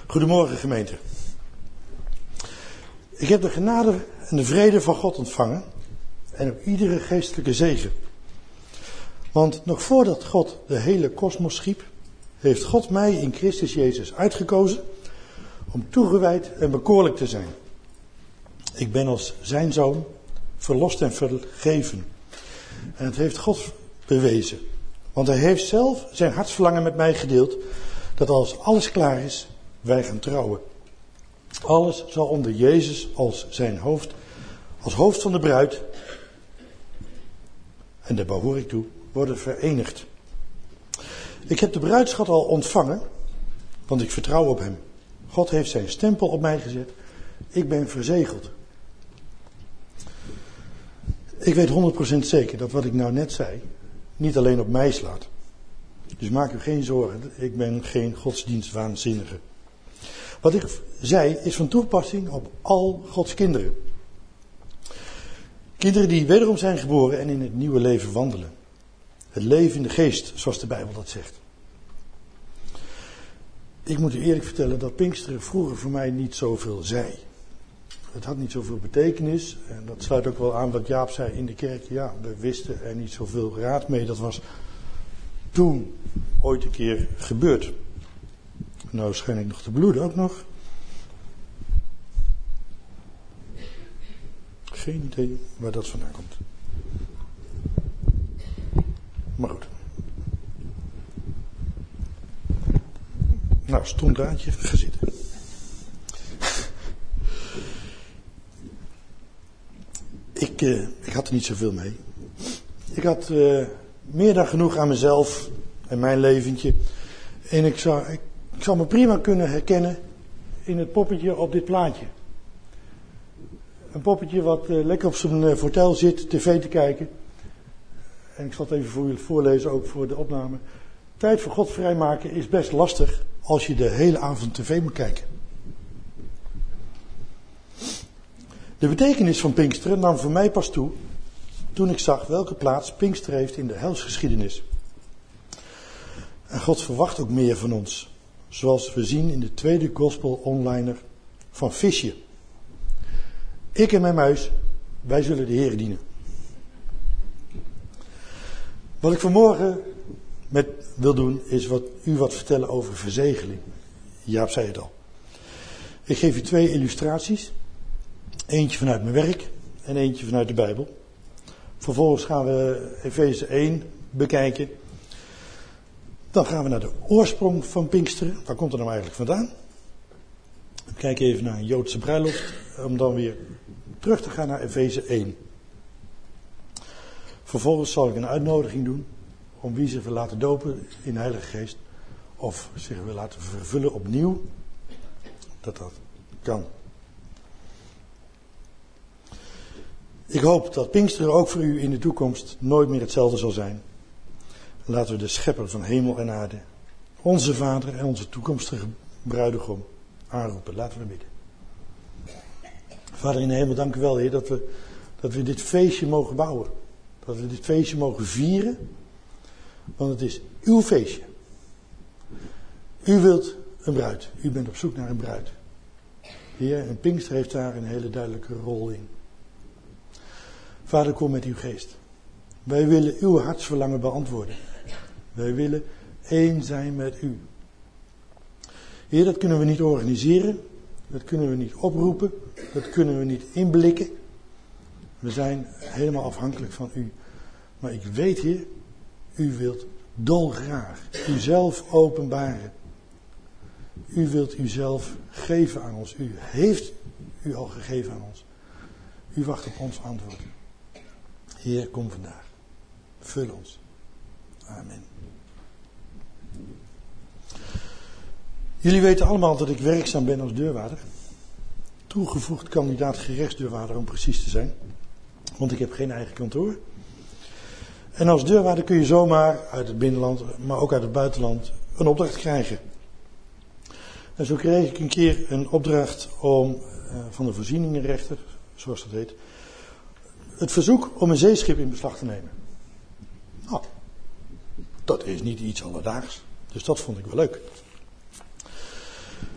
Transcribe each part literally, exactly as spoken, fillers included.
Goedemorgen gemeente. Ik heb de genade en de vrede van God ontvangen en ook iedere geestelijke zegen. Want nog voordat God de hele kosmos schiep, heeft God mij in Christus Jezus uitgekozen om toegewijd en bekoorlijk te zijn. Ik ben als zijn zoon verlost en vergeven. En het heeft God bewezen. Want hij heeft zelf zijn hartsverlangen met mij gedeeld, dat als alles klaar is, wij gaan trouwen. Alles zal onder Jezus als zijn hoofd, als hoofd van de bruid, en daar behoor ik toe, worden verenigd. Ik heb de bruidschat al ontvangen, want ik vertrouw op hem. God heeft zijn stempel op mij gezet. Ik ben verzegeld. Ik weet honderd procent zeker dat wat ik nou net zei, niet alleen op mij slaat. Dus maak u geen zorgen, ik ben geen godsdienstwaanzinnige. Wat ik zei is van toepassing op al Gods kinderen. Kinderen die wederom zijn geboren en in het nieuwe leven wandelen. Het leven in de geest, zoals de Bijbel dat zegt. Ik moet u eerlijk vertellen dat Pinksteren vroeger voor mij niet zoveel zei. Het had niet zoveel betekenis. En dat sluit ook wel aan wat Jaap zei in de kerk. Ja, we wisten er niet zoveel raad mee. Dat was toen ooit een keer gebeurd. Nou schijn ik nog te bloeden ook nog. Geen idee waar dat vandaan komt. Maar goed. Nou, stom draadje, ga zitten. Ik, uh, ik had er niet zoveel mee. Ik had uh, meer dan genoeg aan mezelf en mijn leventje. En ik zou, ik, ik zou me prima kunnen herkennen in het poppetje op dit plaatje. Een poppetje wat uh, lekker op zijn uh, fauteuil zit, tv te kijken. En ik zal het even voor jullie voorlezen, ook voor de opname. Tijd voor God vrijmaken is best lastig als je de hele avond tv moet kijken. De betekenis van Pinksteren nam voor mij pas toe toen ik zag welke plaats Pinksteren heeft in de heilsgeschiedenis. En God verwacht ook meer van ons, zoals we zien in de tweede gospel-onliner van Visje. Ik en mijn muis, wij zullen de Heer dienen. Wat ik vanmorgen met wil doen, is wat, u wat vertellen over verzegeling. Jaap zei het al. Ik geef u twee illustraties. Eentje vanuit mijn werk en eentje vanuit de Bijbel. Vervolgens gaan we Efeze één bekijken. Dan gaan we naar de oorsprong van Pinksteren. Waar komt het nou eigenlijk vandaan? We kijken even naar een Joodse bruiloft. Om dan weer terug te gaan naar Efeze één. Vervolgens zal ik een uitnodiging doen. Om wie zich wil laten dopen in de Heilige Geest. Of zich wil laten vervullen opnieuw. Dat dat kan. Ik hoop dat Pinksteren ook voor u in de toekomst nooit meer hetzelfde zal zijn. Laten we de schepper van hemel en aarde, onze vader en onze toekomstige bruidegom aanroepen. Laten we bidden. Vader in de hemel, dank u wel, Heer, dat we, dat we dit feestje mogen bouwen. Dat we dit feestje mogen vieren. Want het is uw feestje. U wilt een bruid. U bent op zoek naar een bruid. Heer, en Pinkster heeft daar een hele duidelijke rol in. Vader, kom met uw geest. Wij willen uw hartsverlangen beantwoorden. Wij willen één zijn met u. Heer, dat kunnen we niet organiseren. Dat kunnen we niet oproepen. Dat kunnen we niet inblikken. We zijn helemaal afhankelijk van u. Maar ik weet, Heer, u wilt dolgraag uzelf openbaren. U wilt uzelf geven aan ons. U heeft u al gegeven aan ons. U wacht op ons antwoord. Heer, kom vandaag. Vul ons. Amen. Jullie weten allemaal dat ik werkzaam ben als deurwaarder. Toegevoegd kandidaat gerechtsdeurwaarder om precies te zijn. Want ik heb geen eigen kantoor. En als deurwaarder kun je zomaar uit het binnenland, maar ook uit het buitenland, een opdracht krijgen. En zo kreeg ik een keer een opdracht om uh, van de voorzieningenrechter, zoals dat heet, het verzoek om een zeeschip in beslag te nemen. Nou, dat is niet iets alledaags. Dus dat vond ik wel leuk.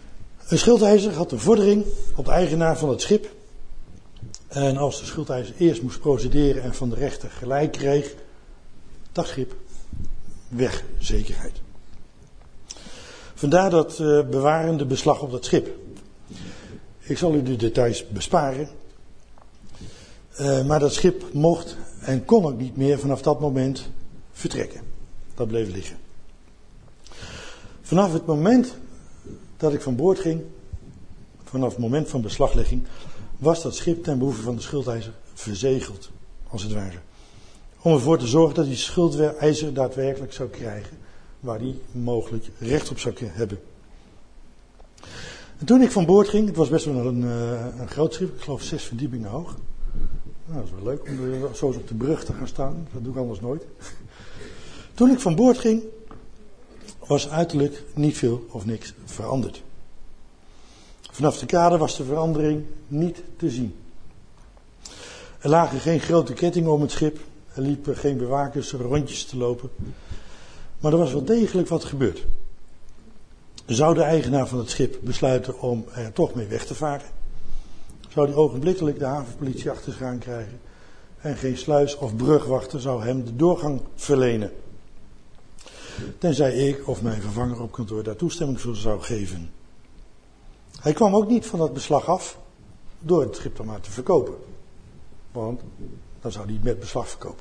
Een schuldeiser had een vordering op de eigenaar van het schip. En als de schuldeiser eerst moest procederen en van de rechter gelijk kreeg, dat schip, weg zekerheid. Vandaar dat uh, bewarende beslag op dat schip. Ik zal u de details besparen. Uh, maar dat schip mocht en kon ook niet meer vanaf dat moment vertrekken. Dat bleef liggen. Vanaf het moment dat ik van boord ging, vanaf het moment van beslaglegging, was dat schip ten behoeve van de schuldeiser verzegeld, als het ware. Om ervoor te zorgen dat die schuldeiser daadwerkelijk zou krijgen waar hij mogelijk recht op zou hebben. En toen ik van boord ging, het was best wel een, een groot schip, ik geloof zes verdiepingen hoog. Nou, dat is wel leuk om er zo eens op de brug te gaan staan, dat doe ik anders nooit. Toen ik van boord ging, was uiterlijk niet veel of niks veranderd. Vanaf de kade was de verandering niet te zien. Er lagen geen grote kettingen om het schip, er liepen geen bewakers rondjes te lopen. Maar er was wel degelijk wat gebeurd. Zou de eigenaar van het schip besluiten om er toch mee weg te varen? Zou hij ogenblikkelijk de havenpolitie achter zich aan krijgen? En geen sluis- of brugwachter zou hem de doorgang verlenen. Tenzij ik of mijn vervanger op kantoor daar toestemming voor zou geven. Hij kwam ook niet van dat beslag af door het schip dan maar te verkopen. Want dan zou hij het met beslag verkopen.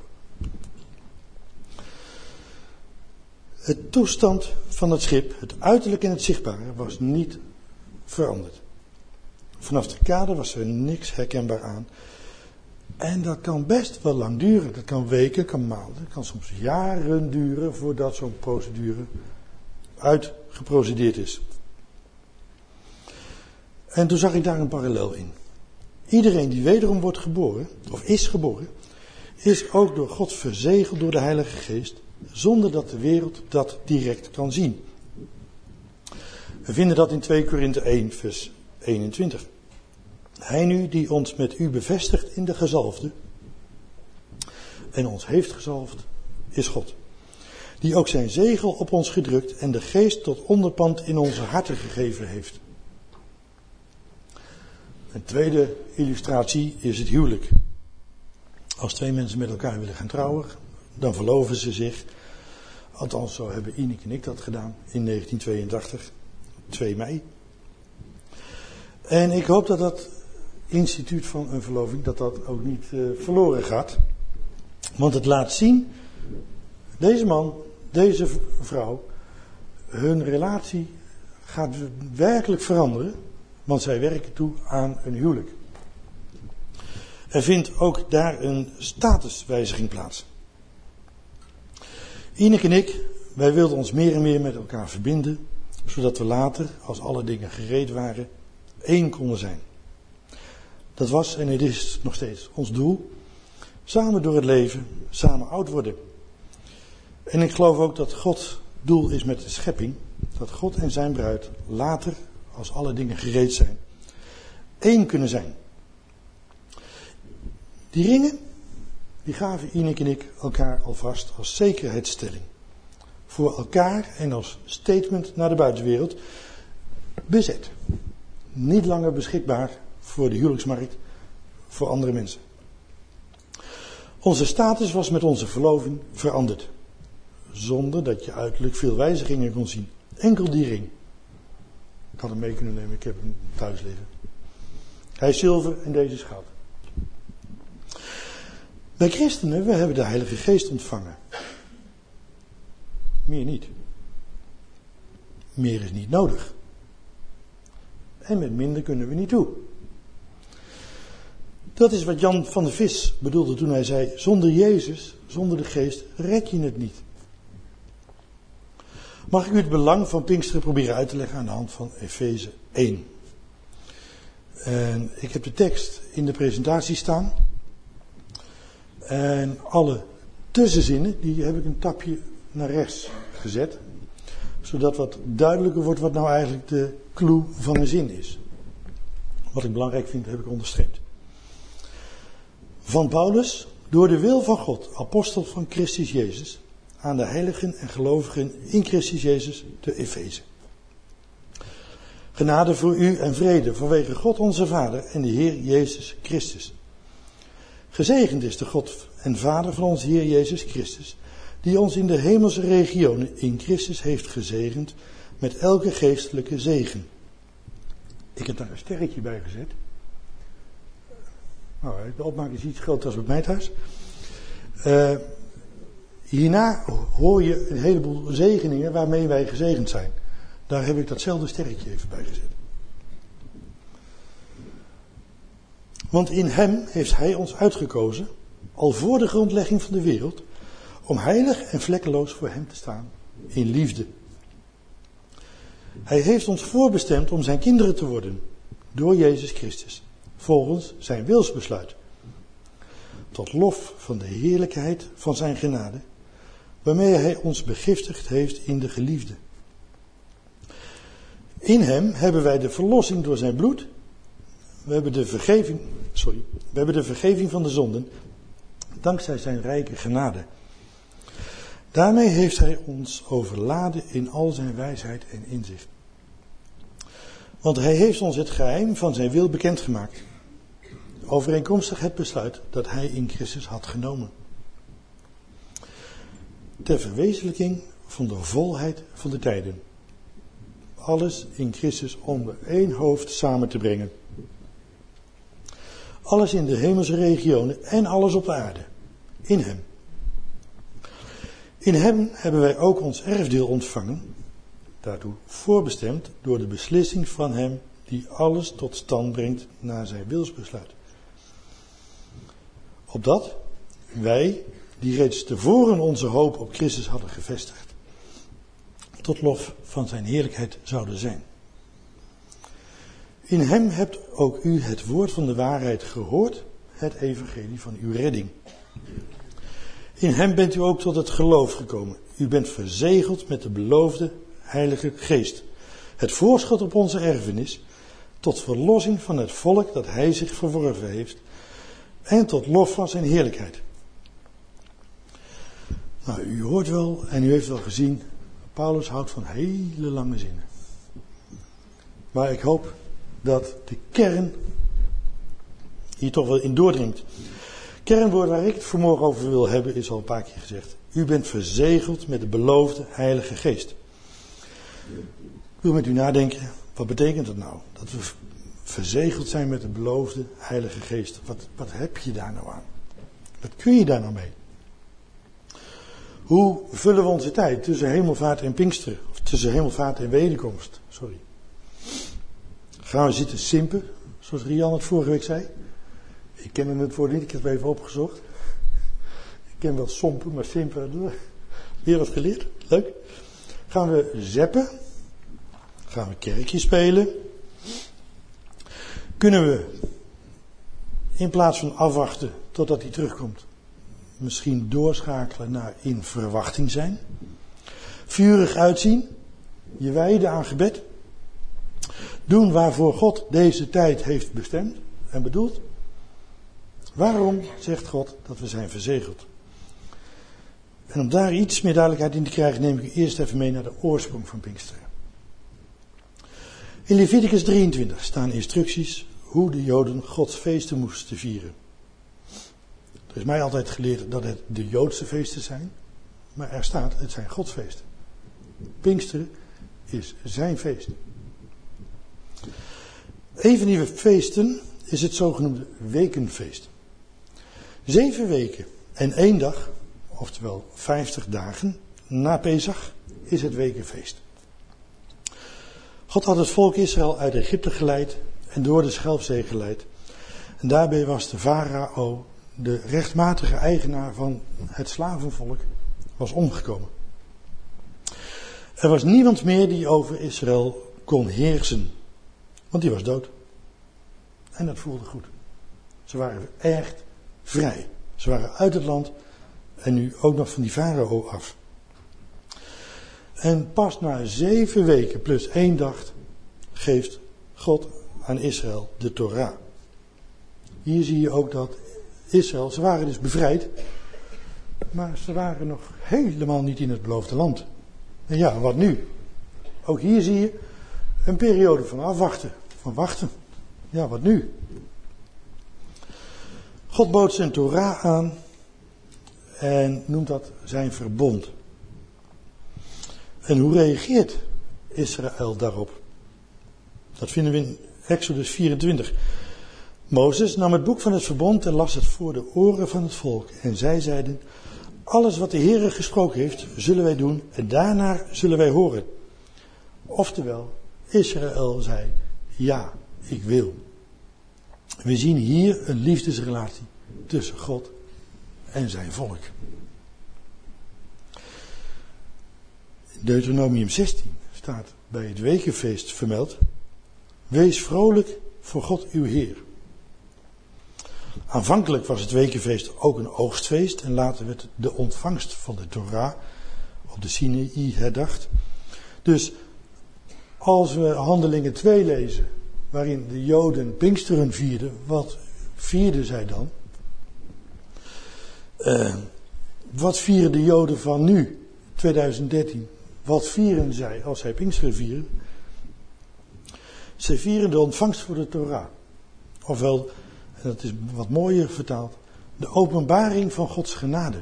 Het toestand van het schip, het uiterlijk en het zichtbare, was niet veranderd. Vanaf de kade was er niks herkenbaar aan. En dat kan best wel lang duren. Dat kan weken, kan maanden, dat kan soms jaren duren voordat zo'n procedure uitgeprocedeerd is. En toen zag ik daar een parallel in. Iedereen die wederom wordt geboren, of is geboren, is ook door God verzegeld door de Heilige Geest, zonder dat de wereld dat direct kan zien. We vinden dat in twee Korinthe één, vers eenentwintig. Hij nu die ons met u bevestigt in de gezalfde en ons heeft gezalfd, is God. Die ook zijn zegel op ons gedrukt en de geest tot onderpand in onze harten gegeven heeft. Een tweede illustratie is het huwelijk. Als twee mensen met elkaar willen gaan trouwen, dan verloven ze zich. Althans, zo hebben Inek en ik dat gedaan in negentien tweeëntachtig, twee mei. En ik hoop dat dat instituut van een verloving, dat dat ook niet uh, verloren gaat. Want het laat zien, deze man, deze vrouw, hun relatie gaat werkelijk veranderen. Want zij werken toe aan een huwelijk. Er vindt ook daar een statuswijziging plaats. Inek en ik, wij wilden ons meer en meer met elkaar verbinden, zodat we later, als alle dingen gereed waren, één konden zijn. Dat was en het is nog steeds ons doel. Samen door het leven, samen oud worden. En ik geloof ook dat Gods doel is met de schepping, dat God en zijn bruid later, als alle dingen gereed zijn, één kunnen zijn. Die ringen, die gaven Inek en ik elkaar alvast als zekerheidsstelling. Voor elkaar en als statement naar de buitenwereld. Bezet. Niet langer beschikbaar voor de huwelijksmarkt, voor andere mensen. Onze status was met onze verloving veranderd. Zonder dat je uiterlijk veel wijzigingen kon zien. Enkel die ring. Ik had hem mee kunnen nemen, ik heb hem thuis liggen. Hij is zilver en deze is goud. Wij christenen, we hebben de Heilige Geest ontvangen. Meer niet. Meer is niet nodig. En met minder kunnen we niet toe. Dat is wat Jan van de Vis bedoelde toen hij zei, zonder Jezus, zonder de Geest, red je het niet. Mag ik u het belang van Pinksteren proberen uit te leggen aan de hand van Efeze één. En ik heb de tekst in de presentatie staan. En alle tussenzinnen, die heb ik een tapje naar rechts gezet. Zodat wat duidelijker wordt wat nou eigenlijk de clue van een zin is. Wat ik belangrijk vind, heb ik onderstreept. Van Paulus, door de wil van God, apostel van Christus Jezus, aan de heiligen en gelovigen in Christus Jezus, de Efeze. Genade voor u en vrede vanwege God onze Vader en de Heer Jezus Christus. Gezegend is de God en Vader van onze Heer Jezus Christus, die ons in de hemelse regionen in Christus heeft gezegend met elke geestelijke zegen. Ik heb daar een sterretje bij gezet. Nou, de opmaak is iets groter als bij mij thuis. Uh, hierna hoor je een heleboel zegeningen waarmee wij gezegend zijn. Daar heb ik datzelfde sterretje even bij gezet. Want in hem heeft hij ons uitgekozen, al voor de grondlegging van de wereld, om heilig en vlekkeloos voor hem te staan, in liefde. Hij heeft ons voorbestemd om zijn kinderen te worden, door Jezus Christus, volgens zijn wilsbesluit. Tot lof van de heerlijkheid van zijn genade, waarmee hij ons begiftigd heeft in de geliefde. In hem hebben wij de verlossing door zijn bloed. We hebben de vergeving, sorry, we hebben de vergeving van de zonden, dankzij zijn rijke genade. Daarmee heeft hij ons overladen in al zijn wijsheid en inzicht. Want hij heeft ons het geheim van zijn wil bekendgemaakt, overeenkomstig het besluit dat hij in Christus had genomen. Ter verwezenlijking van de volheid van de tijden. Alles in Christus onder één hoofd samen te brengen. Alles in de hemelse regionen en alles op de aarde. In hem. In hem hebben wij ook ons erfdeel ontvangen, daartoe voorbestemd door de beslissing van hem die alles tot stand brengt naar zijn wilsbesluit. Opdat wij, die reeds tevoren onze hoop op Christus hadden gevestigd, tot lof van zijn heerlijkheid zouden zijn. In hem hebt ook u het woord van de waarheid gehoord, het evangelie van uw redding. In hem bent u ook tot het geloof gekomen. U bent verzegeld met de beloofde Heilige Geest. Het voorschot op onze erfenis, tot verlossing van het volk dat hij zich verworven heeft, en tot lof van zijn heerlijkheid. Nou, u hoort wel en u heeft wel gezien, Paulus houdt van hele lange zinnen. Maar ik hoop dat de kern hier toch wel in doordringt. Kernwoord waar ik het vanmorgen over wil hebben is al een paar keer gezegd. U bent verzegeld met de beloofde Heilige Geest. Ik wil met u nadenken, wat betekent dat nou? Dat we verzegeld zijn met de beloofde Heilige Geest. Wat, wat heb je daar nou aan? Wat kun je daar nou mee? Hoe vullen we onze tijd tussen hemelvaart en Pinksteren? Of tussen hemelvaart en wederkomst? Sorry. Gaan we zitten simpen, zoals Rian het vorige week zei? Ik ken het woord niet, ik heb het even opgezocht. Ik ken wel sompen, maar simpen, weer wat geleerd. Leuk. Gaan we zeppen? Gaan we kerkje spelen? Kunnen we, in plaats van afwachten totdat hij terugkomt, misschien doorschakelen naar in verwachting zijn? Vurig uitzien? Je wijden aan gebed? Doen waarvoor God deze tijd heeft bestemd en bedoeld? Waarom zegt God dat we zijn verzegeld? En om daar iets meer duidelijkheid in te krijgen, neem ik u eerst even mee naar de oorsprong van Pinksteren. In Leviticus drieëntwintig staan instructies hoe de Joden Gods feesten moesten vieren. Er is mij altijd geleerd dat het de Joodse feesten zijn, maar er staat, het zijn Gods feesten. Pinksteren is zijn feest. Een van die feesten is het zogenoemde wekenfeest. Zeven weken en één dag, oftewel vijftig dagen, na Pesach is het wekenfeest. God had het volk Israël uit Egypte geleid en door de Schelfzee geleid. En daarbij was de farao, de rechtmatige eigenaar van het slavenvolk, was omgekomen. Er was niemand meer die over Israël kon heersen, want die was dood. En dat voelde goed. Ze waren echt vrij. Ze waren uit het land en nu ook nog van die farao af. En pas na zeven weken plus één dag geeft God aan Israël de Torah. Hier zie je ook dat Israël, ze waren dus bevrijd, maar ze waren nog helemaal niet in het beloofde land. En ja, wat nu? Ook hier zie je, een periode van afwachten, van wachten. Ja, wat nu? God bood zijn Torah aan en noemt dat zijn verbond. En hoe reageert Israël daarop? Dat vinden we in Exodus vierentwintig. Mozes nam het boek van het verbond en las het voor de oren van het volk. En zij zeiden, alles wat de Heere gesproken heeft, zullen wij doen en daarna zullen wij horen. Oftewel, Israël zei, ja, ik wil. We zien hier een liefdesrelatie tussen God en zijn volk. In Deuteronomium zestien staat bij het wekenfeest vermeld, wees vrolijk voor God uw Heer. Aanvankelijk was het wekenfeest ook een oogstfeest en later werd de ontvangst van de Torah op de Sinaï herdacht. Dus als we Handelingen twee lezen, waarin de Joden Pinksteren vierden, wat vierden zij dan? Uh, wat vieren de Joden van nu, twintig dertien? Wat vieren zij als zij Pinksteren vieren? Zij vieren de ontvangst voor de Torah. Ofwel, en dat is wat mooier vertaald, de openbaring van Gods genade.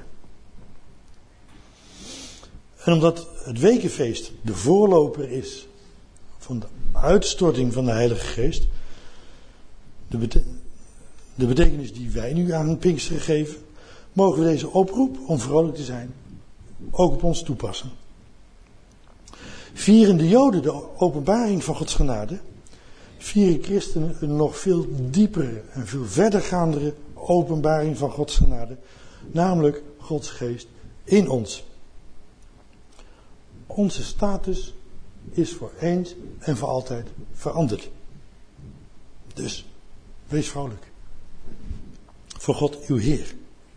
En omdat het wekenfeest de voorloper is van de uitstorting van de Heilige Geest, de, bete- de betekenis die wij nu aan Pinksteren geven, mogen we deze oproep om vrolijk te zijn ook op ons toepassen. Vieren de Joden de openbaring van Gods genade, vieren christenen een nog veel diepere en veel verdergaandere openbaring van Gods genade, namelijk Gods geest in ons. Onze status is voor eens en voor altijd veranderd. Dus, wees vrolijk. Voor God uw Heer.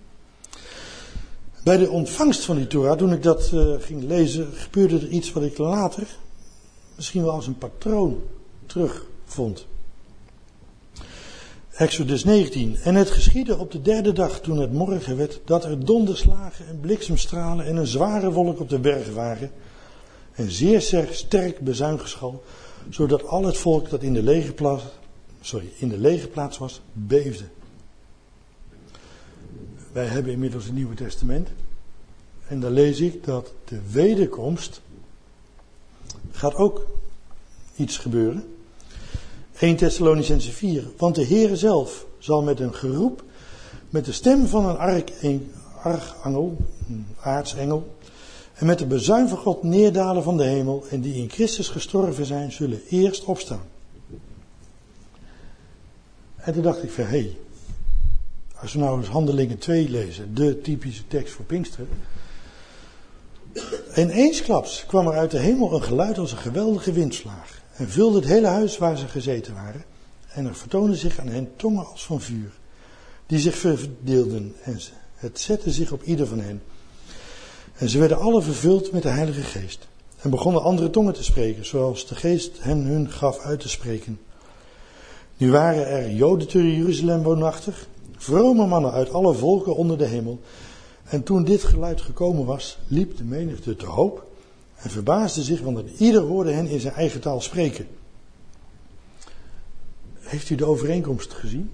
Bij de ontvangst van die Torah, toen ik dat uh, ging lezen, gebeurde er iets wat ik later misschien wel als een patroon terugvond. Exodus negentien. En het geschiedde op de derde dag, toen het morgen werd, dat er donderslagen en bliksemstralen en een zware wolk op de berg waren. En zeer sterk bezuingeschal, zodat al het volk dat in de legerplaats, sorry, in de legerplaats was, beefde. Wij hebben inmiddels het Nieuwe Testament. En daar lees ik dat de wederkomst gaat ook iets gebeuren. Eerste Thessalonicenzen vier. Want de Heere zelf zal met een geroep, met de stem van een ark, een archangel, een aartsengel, en met de bezuin van God neerdalen van de hemel, en die in Christus gestorven zijn, zullen eerst opstaan. En toen dacht ik van, hé, hey, als we nou eens Handelingen twee lezen, de typische tekst voor Pinksteren. En eensklaps kwam er uit de hemel een geluid als een geweldige windvlaag, en vulde het hele huis waar ze gezeten waren. En er vertoonden zich aan hen tongen als van vuur, die zich verdeelden, en het zette zich op ieder van hen. En ze werden alle vervuld met de Heilige Geest, en begonnen andere tongen te spreken, zoals de Geest hen hun gaf uit te spreken. Nu waren er Joden te Jeruzalem woonachtig, vrome mannen uit alle volken onder de hemel. En toen dit geluid gekomen was, liep de menigte te hoop en verbaasde zich, want ieder hoorde hen in zijn eigen taal spreken. Heeft u de overeenkomst gezien?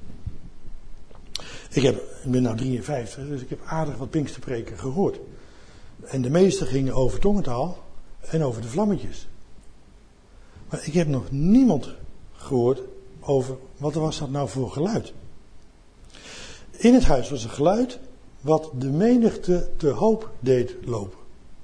Ik, heb, ik ben nou drieënvijftig, dus ik heb aardig wat Pinksterpreken gehoord. En de meeste gingen over tongentaal en over de vlammetjes. Maar ik heb nog niemand gehoord over wat was dat nou voor geluid. In het huis was een geluid wat de menigte te hoop deed lopen.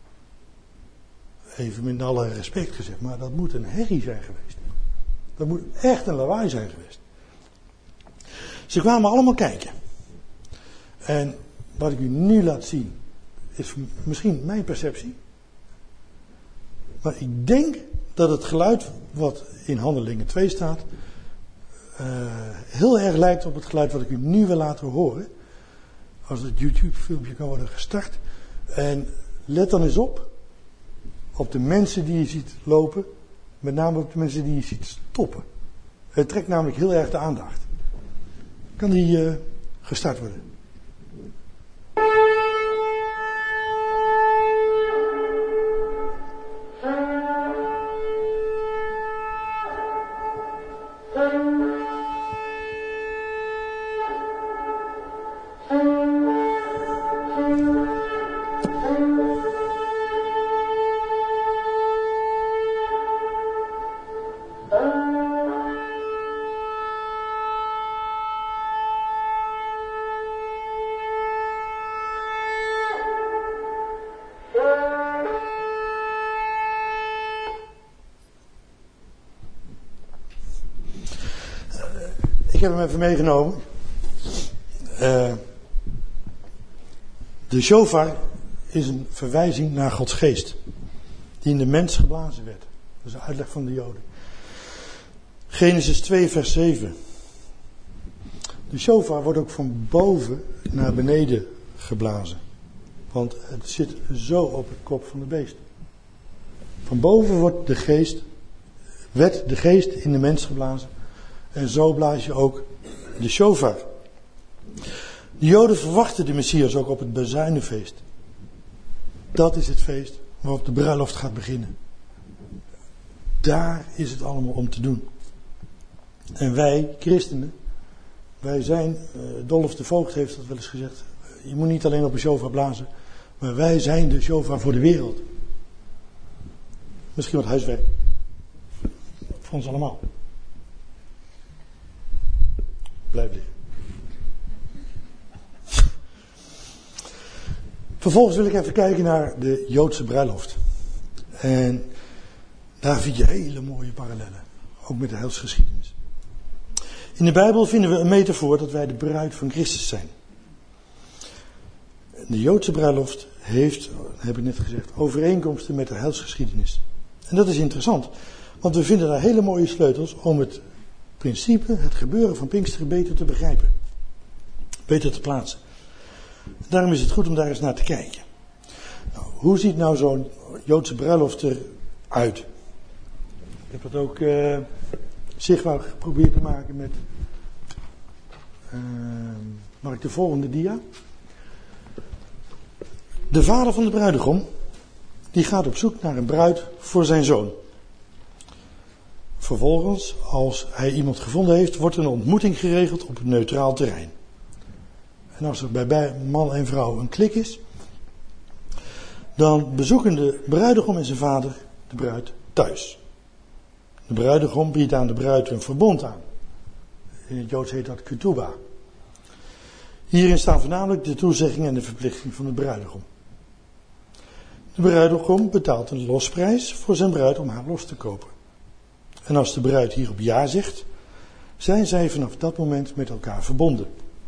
Even met alle respect gezegd, maar dat moet een herrie zijn geweest. Dat moet echt een lawaai zijn geweest. Ze kwamen allemaal kijken. En wat ik u nu laat zien, is misschien mijn perceptie. Maar ik denk dat het geluid wat in Handelingen twee staat, Uh, heel erg lijkt op het geluid wat ik u nu wil laten horen. Als het YouTube-filmpje kan worden gestart. En let dan eens op. Op de mensen die je ziet lopen. Met name op de mensen die je ziet stoppen. Het trekt namelijk heel erg de aandacht. Kan die uh, gestart worden? Ik heb hem even meegenomen. Uh, de shofar is een verwijzing naar Gods geest. Die in de mens geblazen werd. Dat is een uitleg van de Joden. Genesis twee vers zeven. De shofar wordt ook van boven naar beneden geblazen. Want het zit zo op het kop van de beest. Van boven wordt de geest, werd de geest in de mens geblazen. En zo blaas je ook de shofar. De Joden verwachten de Messias ook op het bezuinenfeest. Dat is het feest waarop de bruiloft gaat beginnen. Daar is het allemaal om te doen. En wij, christenen, wij zijn, uh, Dolf de Voogd heeft dat wel eens gezegd, je moet niet alleen op een shofar blazen, maar wij zijn de shofar voor de wereld. Misschien wat huiswerk. Voor ons allemaal. Blijf liggen. Vervolgens wil ik even kijken naar de Joodse bruiloft. En daar vind je hele mooie parallellen. Ook met de heilsgeschiedenis. In de Bijbel vinden we een metafoor dat wij de bruid van Christus zijn. De Joodse bruiloft heeft, heb ik net gezegd, overeenkomsten met de heilsgeschiedenis. En dat is interessant. Want we vinden daar hele mooie sleutels om het principe, het gebeuren van Pinksteren beter te begrijpen. Beter te plaatsen. Daarom is het goed om daar eens naar te kijken. Nou, hoe ziet nou zo'n Joodse bruiloft eruit? Ik heb dat ook uh, zichtbaar geprobeerd te maken met... Uh, mag ik de volgende dia? De vader van de bruidegom, die gaat op zoek naar een bruid voor zijn zoon. Vervolgens, als hij iemand gevonden heeft, wordt er een ontmoeting geregeld op een neutraal terrein. En als er bij man en vrouw een klik is, dan bezoeken de bruidegom en zijn vader de bruid thuis. De bruidegom biedt aan de bruid een verbond aan. In het Joods heet dat ketubah. Hierin staan voornamelijk de toezegging en de verplichting van de bruidegom. De bruidegom betaalt een losprijs voor zijn bruid om haar los te kopen. En als de bruid hierop ja zegt, zijn zij vanaf dat moment met elkaar verbonden.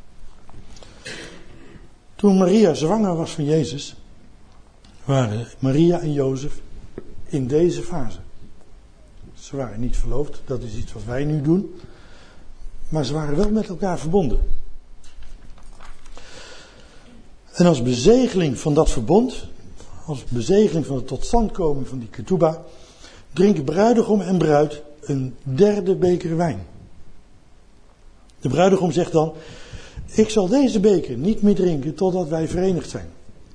Toen Maria zwanger was van Jezus, waren Maria en Jozef in deze fase. Ze waren niet verloofd, dat is iets wat wij nu doen, maar ze waren wel met elkaar verbonden. En als bezegeling van dat verbond, als bezegeling van de totstandkoming van die ketubah, drinken bruidegom en bruid een derde beker wijn. De bruidegom zegt dan, ik zal deze beker niet meer drinken totdat wij verenigd zijn.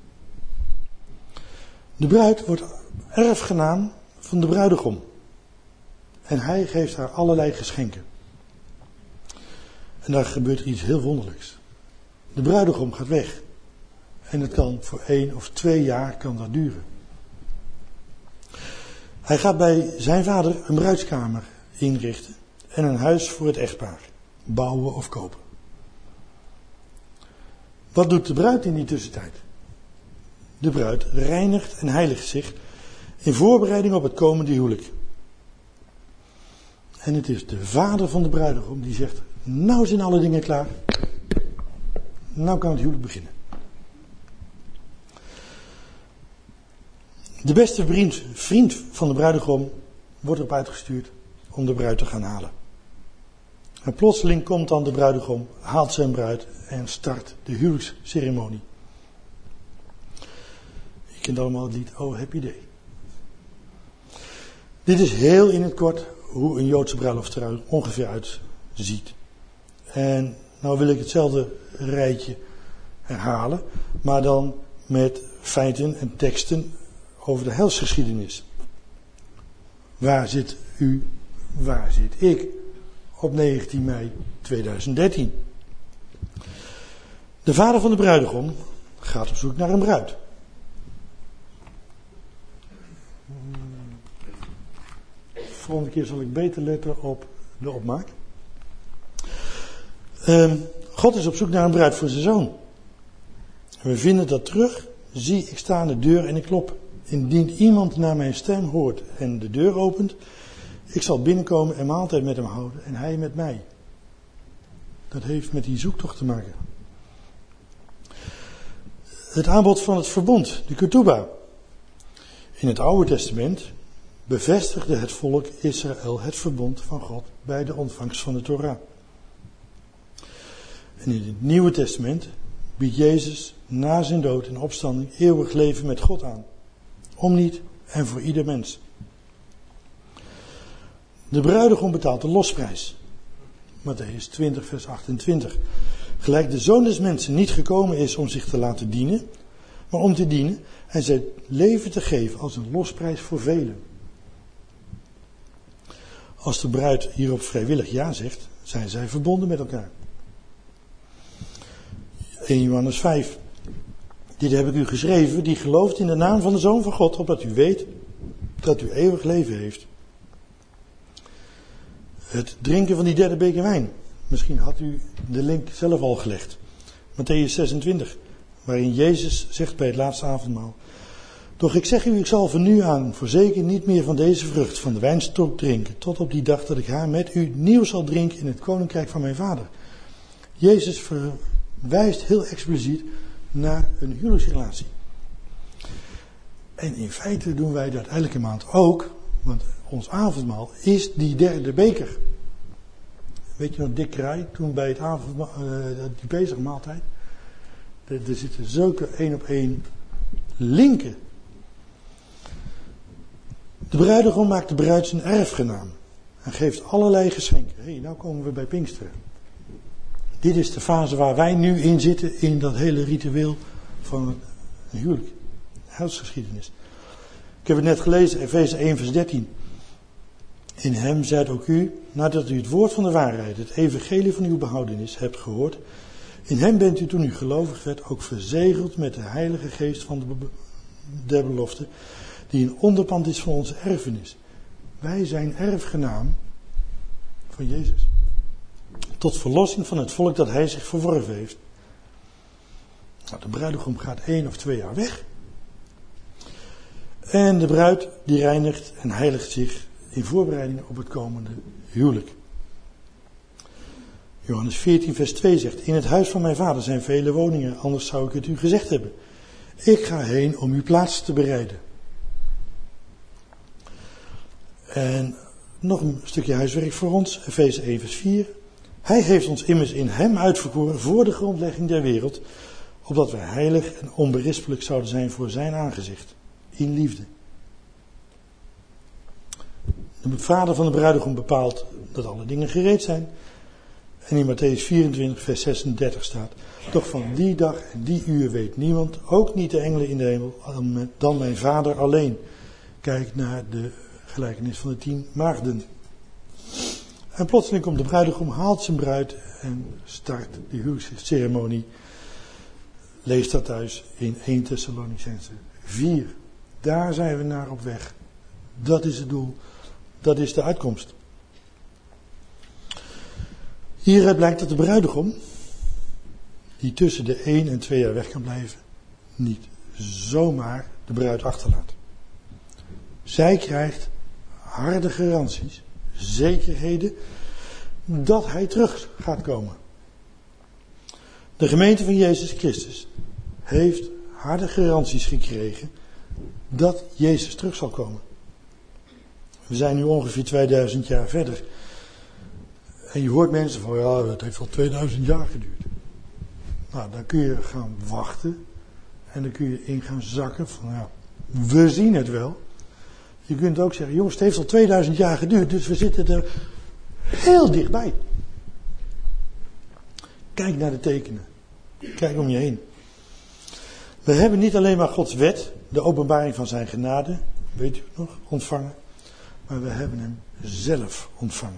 De bruid wordt erfgenaam van de bruidegom. En hij geeft haar allerlei geschenken. En daar gebeurt iets heel wonderlijks. De bruidegom gaat weg. En het kan voor één of twee jaar kan dat duren. Hij gaat bij zijn vader een bruidskamer inrichten en een huis voor het echtpaar bouwen of kopen. Wat doet de bruid in die tussentijd? De bruid reinigt en heiligt zich in voorbereiding op het komende huwelijk. En het is de vader van de bruidegom die zegt, nou zijn alle dingen klaar. Nou kan het huwelijk beginnen. De beste vriend, vriend van de bruidegom wordt erop uitgestuurd om de bruid te gaan halen. En plotseling komt dan de bruidegom, haalt zijn bruid en start de huwelijksceremonie. Je kent allemaal het lied Oh Happy Day. Dit is heel in het kort hoe een Joodse bruiloft er ongeveer uitziet. En nou wil ik hetzelfde rijtje herhalen, maar dan met feiten en teksten over de heilsgeschiedenis. Waar zit u, waar zit ik op negentien mei tweeduizend dertien? De vader van de bruidegom gaat op zoek naar een bruid. De volgende keer zal ik beter letten op de opmaak. Um, God is op zoek naar een bruid voor zijn zoon. En we vinden dat terug. Zie, ik sta aan de deur en ik klop. Indien iemand naar mijn stem hoort en de deur opent, ik zal binnenkomen en maaltijd met hem houden en hij met mij. Dat heeft met die zoektocht te maken. Het aanbod van het verbond, de ketubah. In het Oude Testament bevestigde het volk Israël het verbond van God bij de ontvangst van de Torah. En in het Nieuwe Testament biedt Jezus na zijn dood en opstanding eeuwig leven met God aan. Om niet en voor ieder mens. De bruidegom betaalt de losprijs. Mattheüs twintig vers achtentwintig. Gelijk de Zoon des Mensen niet gekomen is om zich te laten dienen, maar om te dienen en zijn leven te geven als een losprijs voor velen. Als de bruid hierop vrijwillig ja zegt, zijn zij verbonden met elkaar. eerste Johannes vijf. Dit heb ik u geschreven, die gelooft in de naam van de Zoon van God, opdat u weet dat u eeuwig leven heeft. Het drinken van die derde beker wijn. Misschien had u de link zelf al gelegd. Mattheüs zesentwintig, waarin Jezus zegt bij het laatste avondmaal: doch ik zeg u, ik zal van nu aan voorzeker niet meer van deze vrucht van de wijnstok drinken, tot op die dag dat ik haar met u nieuw zal drinken in het koninkrijk van mijn vader. Jezus verwijst heel expliciet naar een huwelijksrelatie. En in feite doen wij dat elke maand ook, want ons avondmaal is die derde beker. Weet je nog, Dick Kraai, toen bij het avondmaal, uh, die bezige maaltijd, er, er zitten zulke één op één linken. De bruidegom maakt de bruid zijn erfgenaam en geeft allerlei geschenken. Hé, hey, nou komen we bij Pinksteren. Dit is de fase waar wij nu in zitten in dat hele ritueel van een huwelijk. Huisgeschiedenis. Ik heb het net gelezen, Efeze één vers dertien. In hem zijt ook u, nadat u het woord van de waarheid, het evangelie van uw behoudenis, hebt gehoord. In hem bent u toen u gelovig werd ook verzegeld met de heilige geest van de be- der belofte, die een onderpand is van onze erfenis. Wij zijn erfgenaam van Jezus. Tot verlossing van het volk dat hij zich verworven heeft. Nou, de bruidegom gaat één of twee jaar weg. En de bruid die reinigt en heiligt zich in voorbereiding op het komende huwelijk. Johannes veertien vers twee zegt: in het huis van mijn vader zijn vele woningen, anders zou ik het u gezegd hebben. Ik ga heen om uw plaats te bereiden. En nog een stukje huiswerk voor ons, Efeze één vers vier. Hij heeft ons immers in hem uitverkoren voor de grondlegging der wereld, opdat wij heilig en onberispelijk zouden zijn voor zijn aangezicht, in liefde. De vader van de bruidegom bepaalt dat alle dingen gereed zijn. En in Mattheüs vierentwintig vers zesendertig staat: doch van die dag en die uur weet niemand, ook niet de engelen in de hemel, dan mijn vader alleen. Kijk naar de gelijkenis van de tien maagden. En plotseling komt de bruidegom, haalt zijn bruid en start de huwelijksceremonie. Lees dat thuis in eerste Thessalonicense vier. Daar zijn we naar op weg. Dat is het doel. Dat is de uitkomst. Hieruit blijkt dat de bruidegom, die tussen de één en twee jaar weg kan blijven, niet zomaar de bruid achterlaat. Zij krijgt harde garanties, zekerheden, dat hij terug gaat komen. De gemeente van Jezus Christus heeft harde garanties gekregen dat Jezus terug zal komen. We zijn nu ongeveer tweeduizend jaar verder. En je hoort mensen van, ja, het heeft al tweeduizend jaar geduurd. Nou, dan kun je gaan wachten. En dan kun je in gaan zakken van, ja, we zien het wel. Je kunt ook zeggen, jongens, het heeft al tweeduizend jaar geduurd, dus we zitten er heel dichtbij. Kijk naar de tekenen. Kijk om je heen. We hebben niet alleen maar Gods wet, de openbaring van zijn genade, weet u het nog, ontvangen. Maar we hebben hem zelf ontvangen.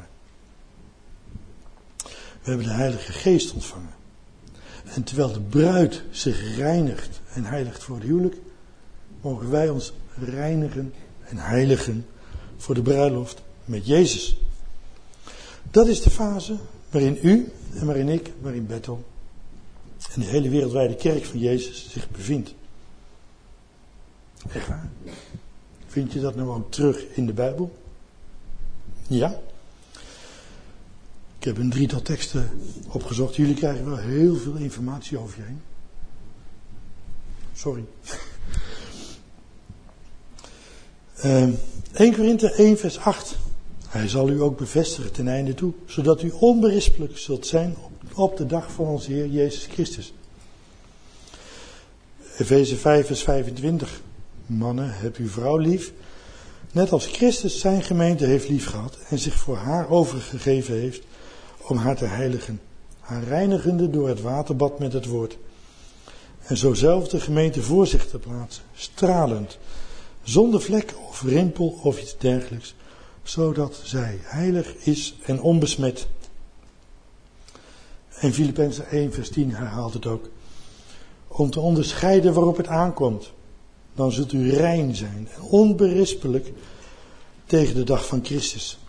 We hebben de Heilige Geest ontvangen. En terwijl de bruid zich reinigt en heiligt voor het huwelijk, mogen wij ons reinigen en heiligen voor de bruiloft met Jezus. Dat is de fase waarin u en waarin ik, waarin Bethel en de hele wereldwijde kerk van Jezus zich bevindt. Echt waar? Vind je dat nou ook terug in de Bijbel? Ja. Ik heb een drietal teksten opgezocht. Jullie krijgen wel heel veel informatie over je heen. Sorry. Uh, Eerste Korinthe één vers acht. Hij zal u ook bevestigen ten einde toe, zodat u onberispelijk zult zijn op, op de dag van onze Heer Jezus Christus. Efeze vijf vers vijfentwintig. Mannen, heb uw vrouw lief, net als Christus zijn gemeente heeft lief gehad en zich voor haar overgegeven heeft om haar te heiligen, haar reinigende door het waterbad met het woord. En zo zelf de gemeente voor zich te plaatsen, stralend, zonder vlek of rimpel of iets dergelijks, zodat zij heilig is en onbesmet. En Filippenzen één vers tien herhaalt het ook. Om te onderscheiden waarop het aankomt, dan zult u rein zijn en onberispelijk tegen de dag van Christus.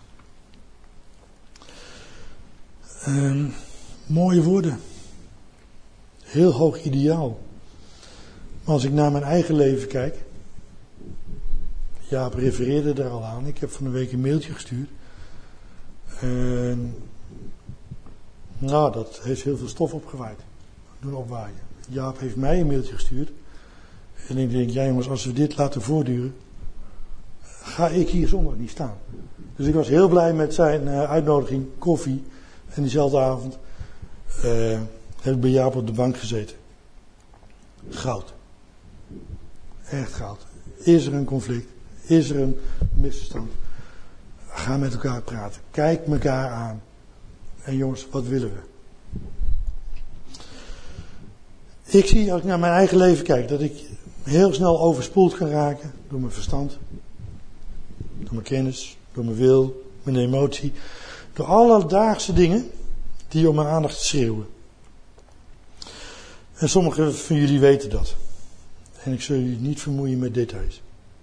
Um, mooie woorden. Heel hoog ideaal. Maar als ik naar mijn eigen leven kijk. Jaap refereerde daar al aan. Ik heb van een week een mailtje gestuurd. En, nou, dat heeft heel veel stof opgewaaid. Doen opwaaien. Jaap heeft mij een mailtje gestuurd. En ik denk, ja jongens, als we dit laten voortduren, ga ik hier zondag niet staan. Dus ik was heel blij met zijn uh, uitnodiging, koffie. En diezelfde avond uh, heb ik bij Jaap op de bank gezeten. Goud. Echt goud. Is er een conflict? Is er een misverstand? Ga met elkaar praten. Kijk elkaar aan. En jongens, wat willen we? Ik zie, als ik naar mijn eigen leven kijk, dat ik heel snel overspoeld kan raken door mijn verstand, door mijn kennis, door mijn wil, mijn emotie, door alledaagse dingen die om mijn aandacht schreeuwen. En sommigen van jullie weten dat. En ik zul jullie niet vermoeien met details.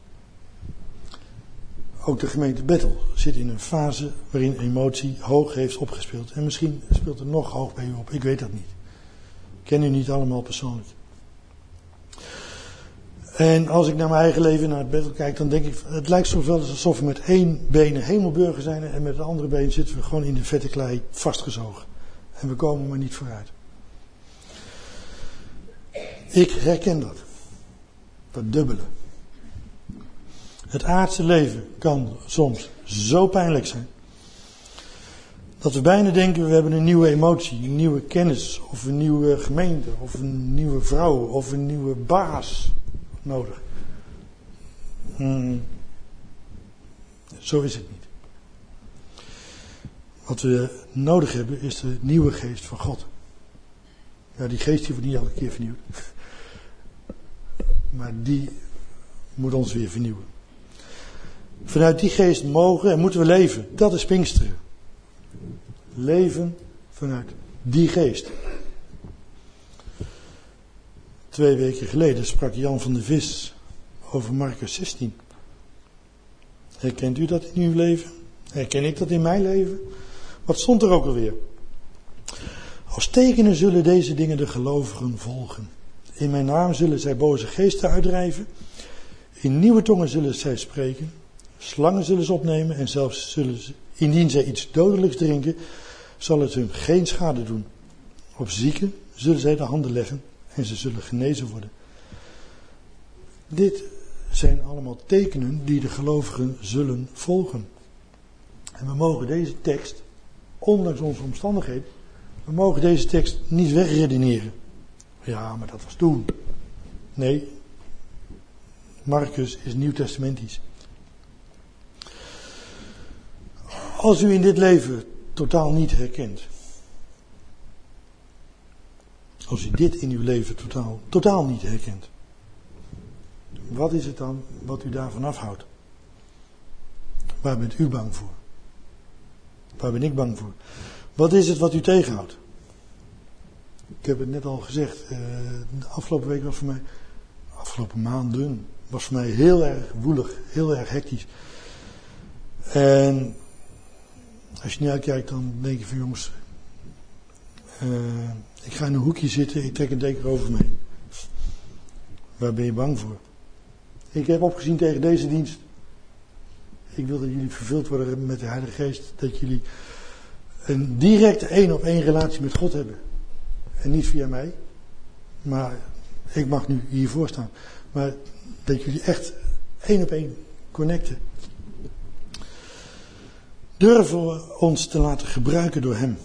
Ook de gemeente Bethel zit in een fase waarin emotie hoog heeft opgespeeld. En misschien speelt het nog hoog bij u op, ik weet dat niet. Ik ken u niet allemaal persoonlijk. En als ik naar mijn eigen leven naar het Bethel kijk, dan denk ik, het lijkt soms wel alsof we met één been een hemelburger zijn en met het andere been zitten we gewoon in de vette klei vastgezogen. En we komen maar niet vooruit. Ik herken dat. Dat dubbele. Het aardse leven kan soms zo pijnlijk zijn, dat we bijna denken we hebben een nieuwe emotie, een nieuwe kennis, of een nieuwe gemeente, of een nieuwe vrouw, of een nieuwe baas nodig. Hmm. Zo is het niet. Wat we nodig hebben is de nieuwe geest van God. Ja, die geest die wordt niet elke keer vernieuwd. Maar die moet ons weer vernieuwen. Vanuit die geest mogen en moeten we leven. Dat is Pinksteren. Leven vanuit die geest. Twee weken geleden sprak Jan van der Vis over Marcus zestien. Herkent u dat in uw leven? Herken ik dat in mijn leven? Wat stond er ook alweer? Als tekenen zullen deze dingen de gelovigen volgen. In mijn naam zullen zij boze geesten uitdrijven. In nieuwe tongen zullen zij spreken. Slangen zullen ze opnemen en zelfs zullen ze, indien zij iets dodelijks drinken, zal het hun geen schade doen. Op zieken zullen zij de handen leggen en ze zullen genezen worden. Dit zijn allemaal tekenen die de gelovigen zullen volgen. En we mogen deze tekst, ondanks onze omstandigheden, we mogen deze tekst niet wegredeneren. Ja, maar dat was toen. Nee, Marcus is nieuwtestamentisch. Als u in dit leven totaal niet herkent, als u dit in uw leven totaal, totaal niet herkent, wat is het dan wat u daarvan afhoudt? Waar bent u bang voor? Waar ben ik bang voor? Wat is het wat u tegenhoudt? Ik heb het net al gezegd, uh, de afgelopen week was voor mij, afgelopen maanden, was voor mij heel erg woelig, heel erg hectisch. En als je niet uitkijkt, dan denk je van jongens, uh, ik ga in een hoekje zitten, ik trek een deken over me heen. Waar ben je bang voor? Ik heb opgezien tegen deze dienst. Ik wil dat jullie vervuld worden met de Heilige Geest, dat jullie een directe één op één relatie met God hebben. En niet via mij. Maar ik mag nu hiervoor staan. Maar dat jullie echt één op één connecten. Durven we ons te laten gebruiken door hem.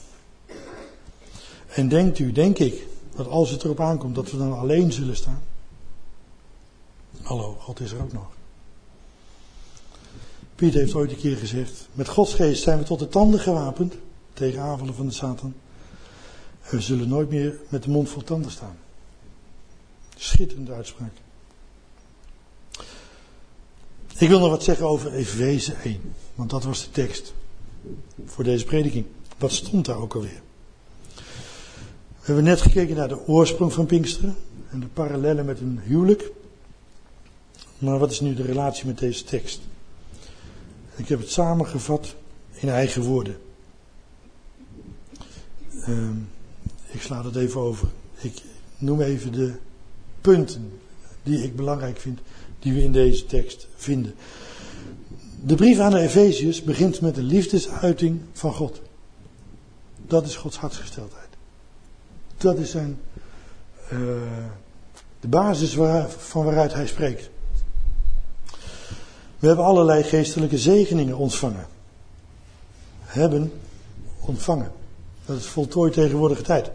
En denkt u, denk ik, dat als het erop aankomt dat we dan alleen zullen staan? Hallo, God is er ook nog. Piet heeft ooit een keer gezegd, met Gods geest zijn we tot de tanden gewapend tegen aanvallen van de Satan. En we zullen nooit meer met de mond vol tanden staan. Schitterende uitspraak. Ik wil nog wat zeggen over Efeze één. Want dat was de tekst voor deze prediking. Wat stond daar ook alweer? We hebben net gekeken naar de oorsprong van Pinksteren. En de parallellen met een huwelijk. Maar wat is nu de relatie met deze tekst? Ik heb het samengevat in eigen woorden. Uh, ik sla dat even over. Ik noem even de punten die ik belangrijk vind, die we in deze tekst vinden. De brief aan de Efeziërs begint met de liefdesuiting van God. Dat is Gods hartsgesteldheid. Dat is zijn, uh, de basis waar, van waaruit hij spreekt. We hebben allerlei geestelijke zegeningen ontvangen. Hebben ontvangen. Dat is voltooid tegenwoordige tijd.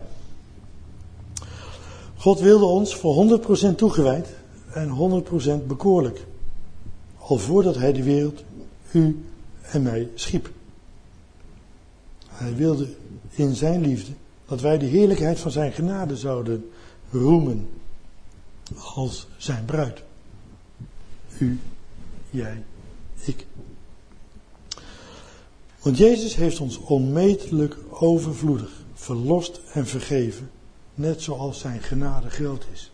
God wilde ons voor honderd procent toegewijd en honderd procent bekoorlijk. Al voordat hij de wereld, u en mij schiep. Hij wilde in zijn liefde dat wij de heerlijkheid van zijn genade zouden roemen als zijn bruid. U, jij, ik. Want Jezus heeft ons onmetelijk overvloedig verlost en vergeven, net zoals zijn genade groot is.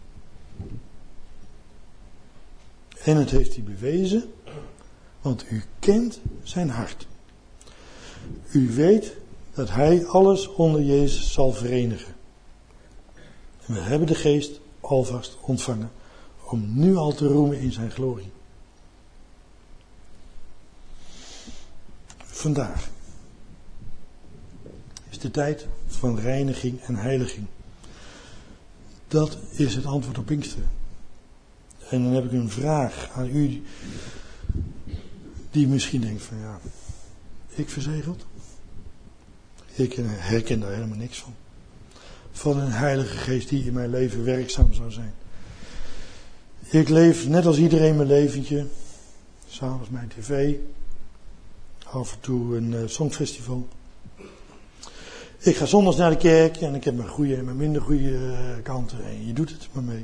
En het heeft hij bewezen, want u kent zijn hart. U weet dat hij alles onder Jezus zal verenigen. En we hebben de geest alvast ontvangen om nu al te roemen in zijn glorie. Vandaag is de tijd van reiniging en heiliging. Dat is het antwoord op Pinksteren. En dan heb ik een vraag aan u die, die misschien denkt van ja, ik verzegeld? Ik herken daar helemaal niks van. Van een heilige geest die in mijn leven werkzaam zou zijn. Ik leef net als iedereen mijn leventje. S'avonds mijn tv. Af en toe een uh, songfestival. Ik ga zondags naar de kerk en ik heb mijn goede en mijn minder goede uh, kanten. En je doet het maar mee.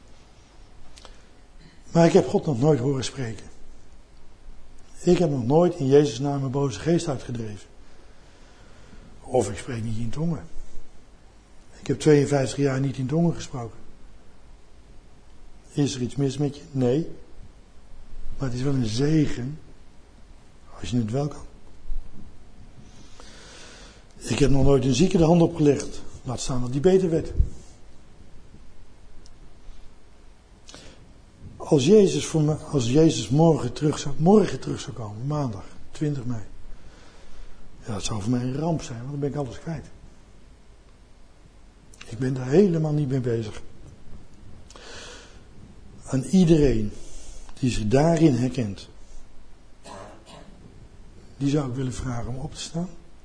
Maar ik heb God nog nooit horen spreken. Ik heb nog nooit in Jezus' naam een boze geest uitgedreven. Of ik spreek niet in tongen. Ik heb tweeënvijftig jaar niet in tongen gesproken. Is er iets mis met je? Nee. Maar het is wel een zegen als je het wel kan. Ik heb nog nooit een zieke de hand opgelegd. Laat staan dat die beter werd. Als Jezus, voor me, als Jezus morgen, terug zou, morgen terug zou komen, maandag, twintig mei. Ja, dat zou voor mij een ramp zijn, want dan ben ik alles kwijt. Ik ben daar helemaal niet mee bezig. Aan iedereen die zich daarin herkent, die zou ik willen vragen om op te staan.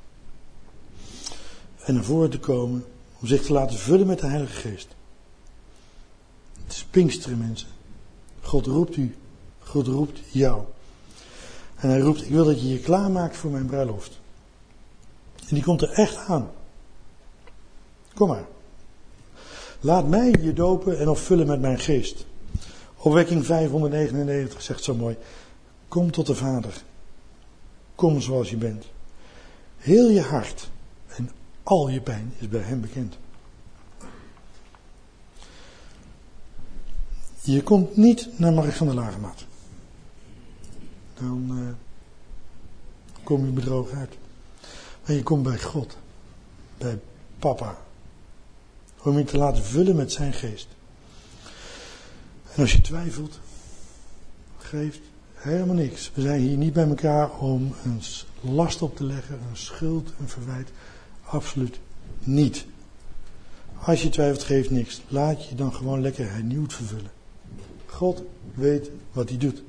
En naar voren te komen, om zich te laten vullen met de Heilige Geest. Het is Pinksteren, mensen. God roept u. God roept jou. En hij roept, ik wil dat je je klaarmaakt voor mijn bruiloft. En die komt er echt aan. Kom maar. Laat mij je dopen en of vullen met mijn geest. Opwekking vijfhonderdnegenennegentig zegt zo mooi. Kom tot de Vader. Kom zoals je bent. Heel je hart en al je pijn is bij hem bekend. Je komt niet naar Mark van der Lagemaat. Dan uh, kom je bedrogen uit. Maar je komt bij God. Bij papa. Om je te laten vullen met zijn geest. En als je twijfelt, geeft, Helemaal niks. We zijn hier niet bij elkaar om een last op te leggen, een schuld, een verwijt. Absoluut niet. Als je twijfelt, geeft niks. Laat je dan gewoon lekker hernieuwd vervullen. God weet wat hij doet.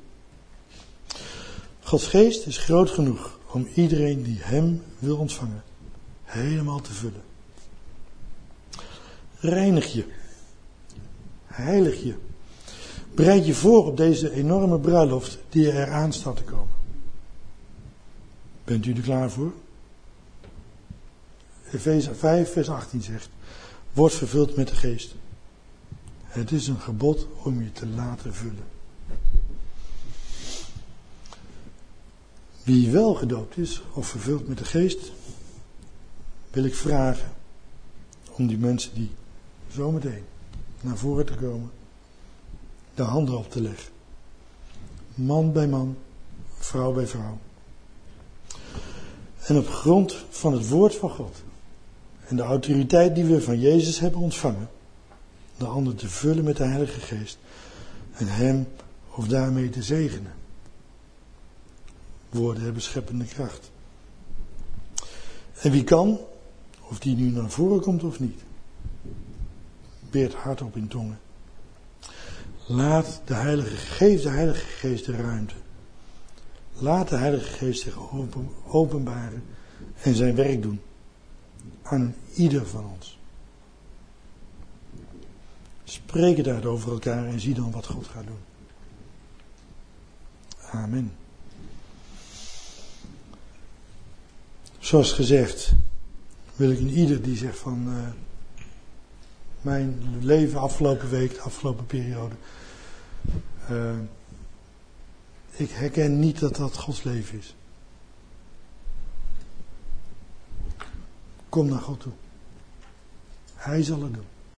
Gods geest is groot genoeg om iedereen die hem wil ontvangen, helemaal te vullen. Reinig je. Heilig je. Bereid je voor op deze enorme bruiloft die er aan staat te komen. Bent u er klaar voor? Efeze vijf vers achttien zegt, word vervuld met de geest. Het is een gebod om je te laten vullen. Wie wel gedoopt is of vervuld met de geest, wil ik vragen om die mensen die zometeen naar voren te komen, de handen op te leggen. Man bij man, vrouw bij vrouw. En op grond van het woord van God en de autoriteit die we van Jezus hebben ontvangen, de ander te vullen met de Heilige Geest en hem of daarmee te zegenen. Woorden hebben scheppende kracht. En wie kan, of die nu naar voren komt of niet, beert hardop in tongen. Laat de Heilige Geest, de Heilige Geest de ruimte. Laat de Heilige Geest zich open, openbaren en zijn werk doen. Aan ieder van ons. Spreek het uit over elkaar en zie dan wat God gaat doen. Amen. Zoals gezegd, wil ik in ieder die zegt van uh, mijn leven afgelopen week, de afgelopen periode. Uh, ik herken niet dat dat Gods leven is. Kom naar God toe. Hij zal het doen.